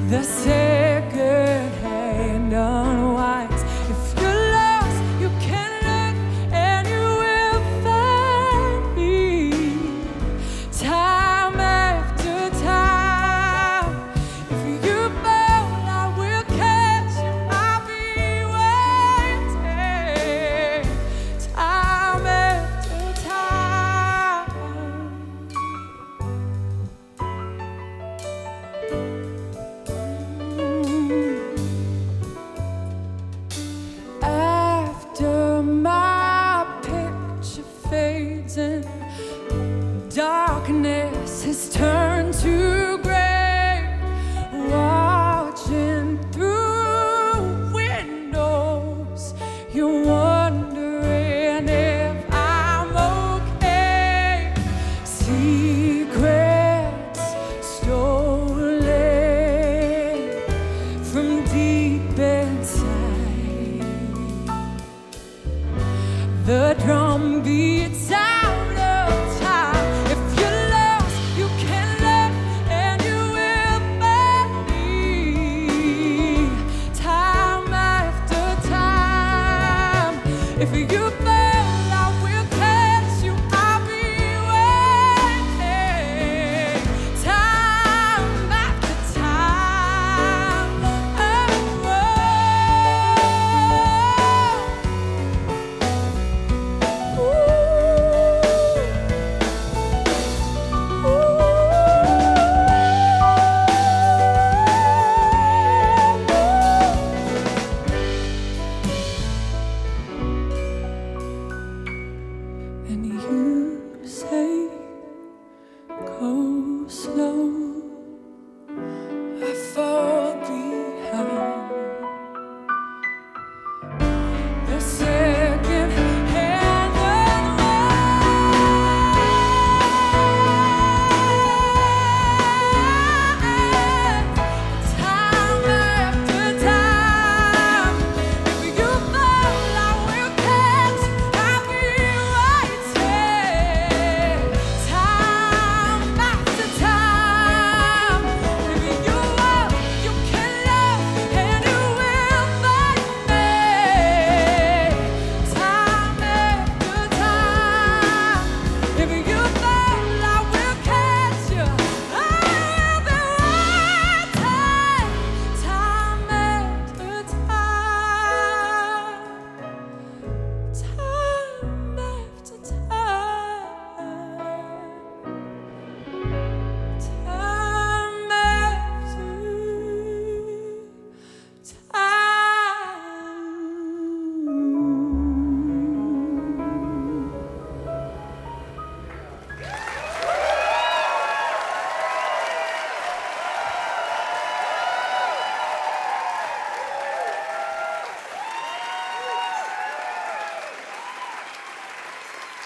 The second hand unwinds. If you're lost, you can look and you will find me. Time after time. If you fall, I will catch you. I'll be waiting. Time after time. After my picture fades and darkness has turned to gray, watching through windows, you're wondering if I'm okay. Secrets stolen from deep inside. The drum beats out of time. If you're lost, you can look and you will find me. Time after time. If you fall, I will catch you. I'll be waiting. Time after time. And you say, go slow.